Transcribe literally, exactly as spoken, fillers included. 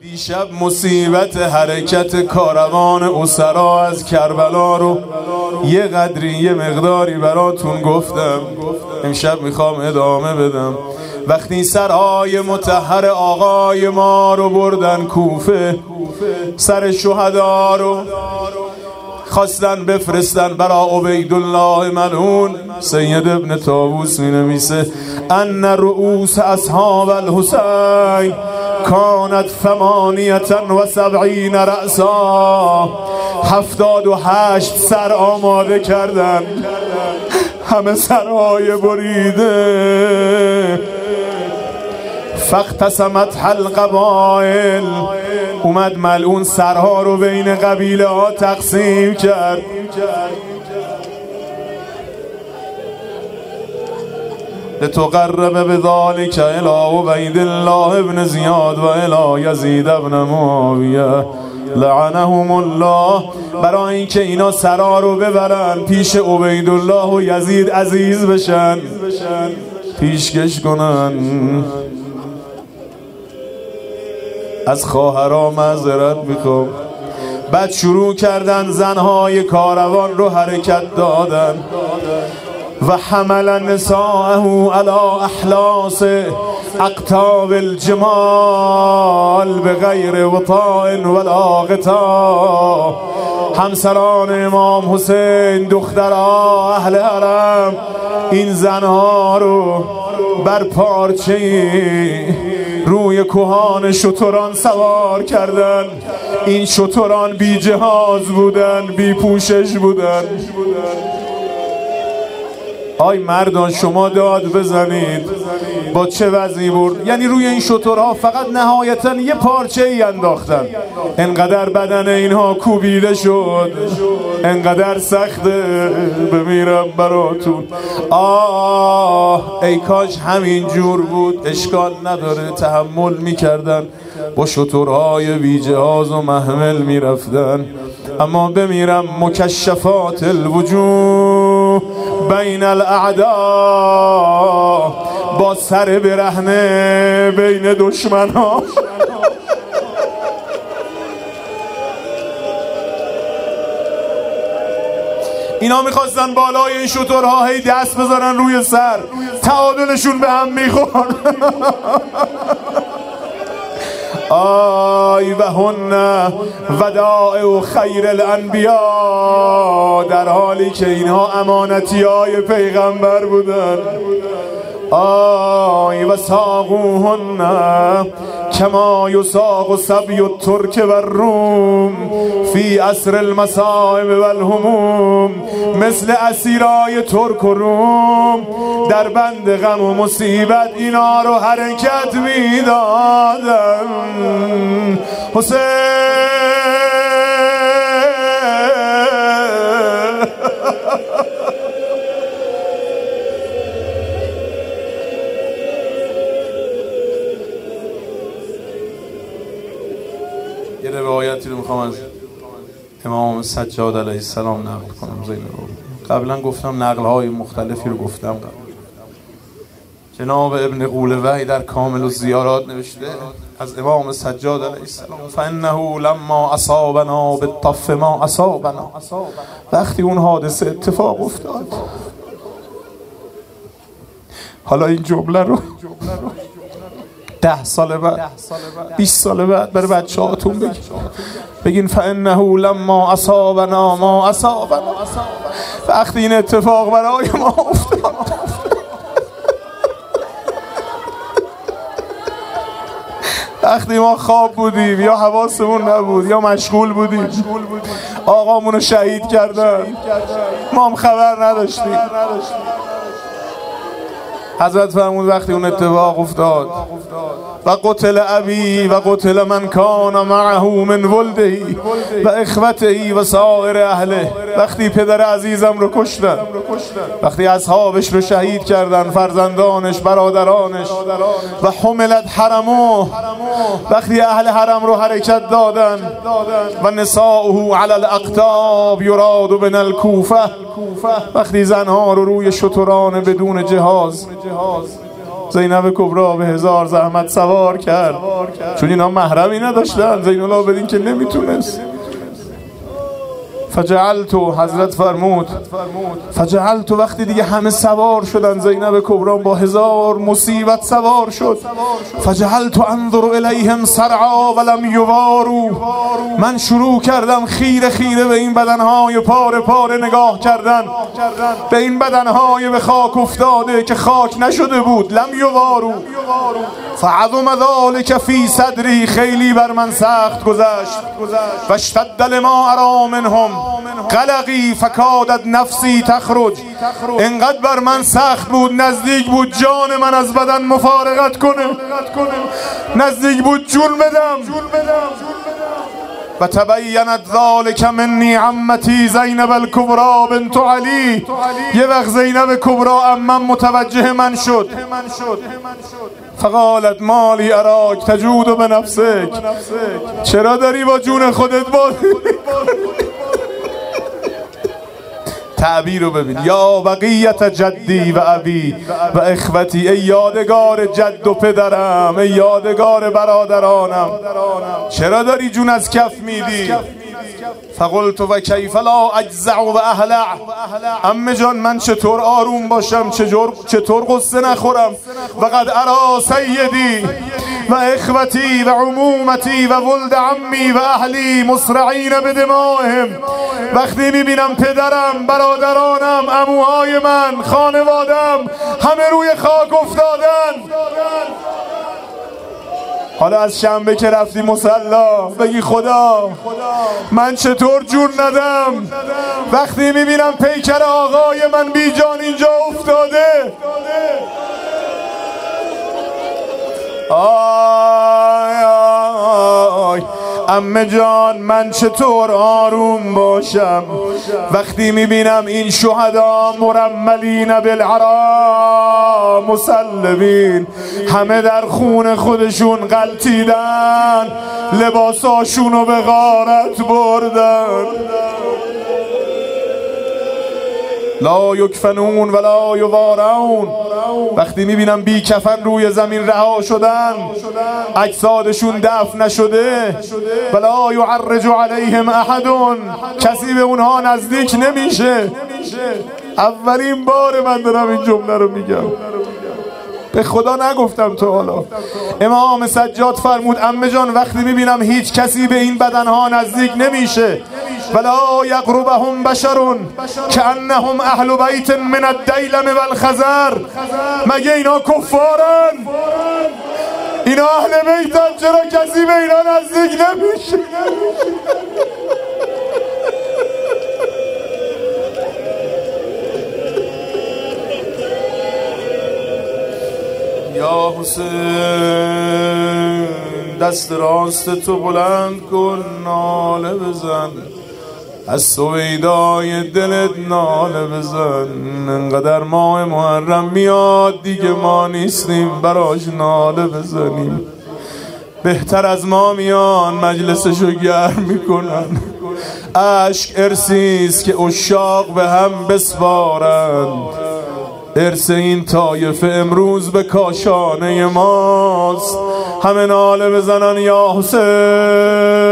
دیشب مصیبت حرکت کاروان اسرا از کربلا رو یه قدری یه مقداری براتون گفتم. امشب میخوام ادامه بدم. وقتی سرهای مطهر آقای ما رو بردن کوفه، سر شهدا رو خواستن بفرستن برا عبیدالله ملعون، سید ابن طاووس می نویسه ان رؤوس اصحاب الحسین کانت ثمانیة و سبعین رأسا، هفتاد و هشت سر آماده کردن، همه سرهای بریده. فاختصمت القبائل، اومد ملعون سرها رو بین قبیله ها تقسیم کرد. لتقرب بذلك الى عبید الله ابن زیاد و الى یزید ابن معاویه لعنهم الله، برای اینکه اینا سرها رو ببرن پیش عبیدالله و یزید عزیز بشن، پیشکش کنن. از خواهرها معذرت میخوام. بعد شروع کردن زنهای کاروان رو حرکت دادن و حمل نساءه علی احلاس اقتاب الجمال بغیر وطاء ولا غطاء. همسران امام حسین، دخترها، اهل حرم، این زنها رو بر پارچه‌ای روی کهان شتران سوار کردن. این شتران بی جهاز بودن، بی پوشش بودن. آی مردان شما داد بزنید با چه وضعی بود. یعنی روی این شترها فقط نهایتا یه پارچه ای انداختن. انقدر بدن اینها کوبیده شد، انقدر سخته. بمیرم براتون. آه ای کاش همین جور بود. اشکال نداره، تحمل میکردن، با شترهای بی جهاز و محمل میرفتن. اما بمیرم مکشفات الوجوه بین الاعداء، با سر برهنه بین دشمن ها. اینا میخواستن بالای این شترها هی دست بذارن روی سر، تعادلشون به هم میخورن. آی و هن ودائع خیر الانبیاء، در حالی که اینها امانتی های پیغمبر بودن. آی و ساقوهن کما یساق سبی الترک و الروم فی عصر المصائب و الهموم، مثل اسیرای ترک و روم در بند غم و مصیبت اینا رو حرکت میدادن. حسین یه روایتی رو میخوام از امام سجاد علیه السلام نقل کنم. زین رو قبلا گفتم، نقل‌های مختلفی رو گفتم قبل. جناب ابن قولوی در کامل الزیارات نوشته از امام سجاد علیه السلام فانه لما اصابنا بالطف ما اصابنا، وقتی اون حادثه اتفاق افتاد. حالا این جمله رو ده سال بعد، بیست سال بعد برای بچه هاتون بگین. بگین فانه لما اصابنا ما اصابنا، وقتی این اتفاق برای ما افتاد. وقتی ما خواب بودیم یا حواسمون نبود یا مشغول بودیم، آقامونو شهید کردن، ما هم خبر نداشتیم. حضرت فرمود وقتی اون اتفاق افتاد و قتل ابی و قتل من کان معه من ولده و اخوته و سایر اهله، وقتی پدر عزیزم رو کشتن، وقتی اصحابش رو شهید کردن، فرزندانش، برادرانش، و حملت حرمو، وقتی اهل حرم رو حرکت دادن، و نساؤه علی الاقطاب یراد بن الکوفه، وقتی زنها رو روی شتران بدون جهاز زینب کبرا به هزار زحمت سوار کرد، چون اینا محرمی نداشتن. زین العابدین که نمیتونست. فجعلتو، حضرت فرمود فجعلتو، وقتی دیگه همه سوار شدن، زینب کبرا با هزار مصیبت سوار شد. فجعلتو انظر الیهم سرعا ولم یوارو، من شروع کردم خیره خیره به این بدنهای پاره پاره نگاه کردن، به این بدنهای به خاک افتاده که خاک نشده بود. لم یوارو فعظم ذلک فی صدری، خیلی بر من سخت گذشت. و اشتد لما ارا منهم قلقی فکادت نفسی تخرج، انقدر بر من سخت بود نزدیک بود جان من از بدن مفارقت کنه، نزدیک بود جون بدم. و تبینت ذلک منی عمتی زینب الکبرا بنت علی، یه وقت زینب کبرا عمم متوجه من شد. فقالت مالی اراک تجود به نفسک، چرا داری با جون خودت بازی؟ تعبیر رو ببین. یا بقیت جدی و ابی و اخوتی، ای یادگار جد و پدرم، ای یادگار برادرانم، چرا داری جون از کف میدی؟ فقلت و کیف لا اجزع و اهلع، عمه جان من چطور آروم باشم، چطور قصه نخورم؟ وقد ارا سیدی و اخوتی و عمومتی و ولد عمی و اهلی مسرعین بدمائهم، وقتی میبینم پدرم، برادرانم، عموهای من، خانوادم همه روی خاک افتادن. حالا از شنبه که رفتی مصلا بگی خدا من چطور جون ندم وقتی میبینم پیکر آقای من بی جان اینجا افتاده. آی آی عمه جان من چطور آروم باشم وقتی میبینم این شهدا مرملین بالعرا مسلمین، همه در خون خودشون غلطیدن، لباساشونو به غارت بردن. لا یکفنون ولا یوارون، وقتی میبینم بی کفن روی زمین رها شدن، اجسادشون دفن نشده، ولا یعرج علیهم احد، کسی به اونها نزدیک نمیشه. اولین بار من دارم این جمله رو میگم، به خدا نگفتم تا حالا. امام سجاد فرمود عمه جان وقتی میبینم هیچ کسی به این بدنها نزدیک نمیشه، ولا یقربهم بشر کانهم اهل بیت من الدیلم والخزر، مگه اینا کفارن؟ اینا اهل بیتن، چرا کسی به اینا نزدیک نمیشه؟ یا حسین دست راست تو بلند کن، ناله بزن از سویدای دلت ناله بزن. انقدر ماه محرم میاد دیگه ما نیستیم براش ناله بزنیم. بهتر از ما میان مجلسشو گرم میکنن. عشق ارسیست که عشاق به هم بسپارند، ارث این طایفه امروز به کاشانه ماست. همه ناله بزنن یا حسین.